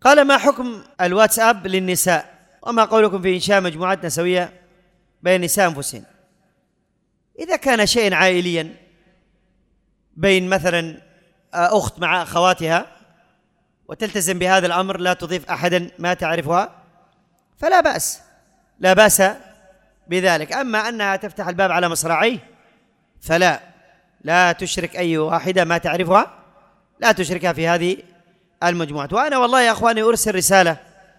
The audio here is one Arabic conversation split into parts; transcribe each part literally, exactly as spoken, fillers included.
قال: ما حكم الواتساب للنساء؟ وما قولكم في إنشاء مجموعات نسوية بين النساء أنفسهن؟ إذا كان شيء عائليا بين مثلا أخت مع أخواتها وتلتزم بهذا الأمر، لا تضيف أحدا ما تعرفها، فلا بأس، لا بأس بذلك. أما أنها تفتح الباب على مصراعيه فلا، لا تشرك أي واحدة ما تعرفها، لا تشركها في هذه المجموعات. وأنا والله يا أخواني أرسل رسالة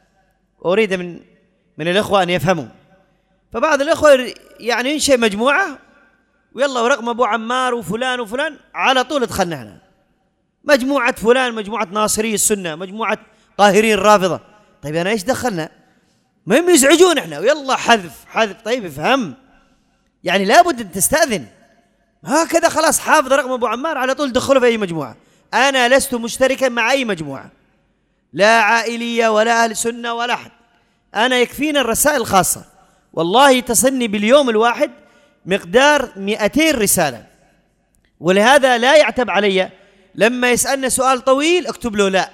أريد من من الإخوة أن يفهموا. فبعض الإخوة يعني ينشئ مجموعة ويلا ورقم أبو عمار وفلان وفلان، على طول دخلنا احنا مجموعة فلان، مجموعة ناصري السنة، مجموعة طاهرين الرافضة. طيب أنا إيش دخلنا؟ مهم يزعجون احنا ويلا حذف حذف. طيب افهم، يعني لابد أن تستأذن، هكذا خلاص حافظ رقم أبو عمار على طول دخله في أي مجموعة. أنا لست مشتركا مع أي مجموعة، لا عائلية ولا أهل سنة ولا أحد، أنا يكفينا الرسائل الخاصة. والله تصلني باليوم الواحد مقدار مئتين رسالة، ولهذا لا يعتب علي لما يسألنا سؤال طويل اكتب له لا،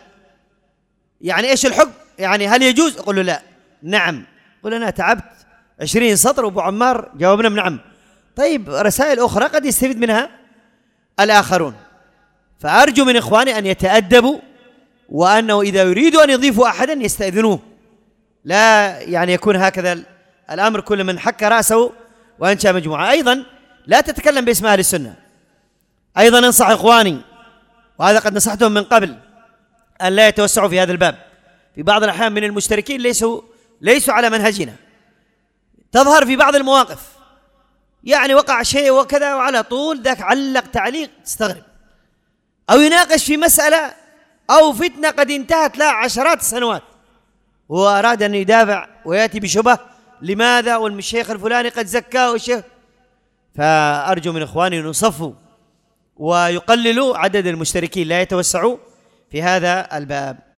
يعني إيش الحكم، يعني هل يجوز، أقول له لا، نعم، قل أنا تعبت عشرين سطر وأبو عمار جاوبنا بنعم. طيب رسائل أخرى قد يستفيد منها الآخرون. فأرجو من إخواني أن يتأدبوا، وأنه إذا يريدوا أن يضيفوا أحدا يستأذنوه، لا يعني يكون هكذا الأمر كل من حك رأسه وأنشأ مجموعة. أيضا لا تتكلم باسم أهل السنة. أيضا انصح إخواني، وهذا قد نصحتهم من قبل، أن لا يتوسعوا في هذا الباب. في بعض الأحيان من المشتركين ليسوا ليسوا على منهجنا، تظهر في بعض المواقف يعني وقع شيء وكذا وعلى طول ذاك علق تعليق تستغرب، أو يناقش في مسألة أو فتنة قد انتهت لها عشرات السنوات، هو أراد أن يدافع ويأتي بشبه لماذا والشيخ الفلاني قد زكاه والشيخ. فأرجو من إخواني أن يصفوا ويقللوا عدد المشتركين، لا يتوسعوا في هذا الباب.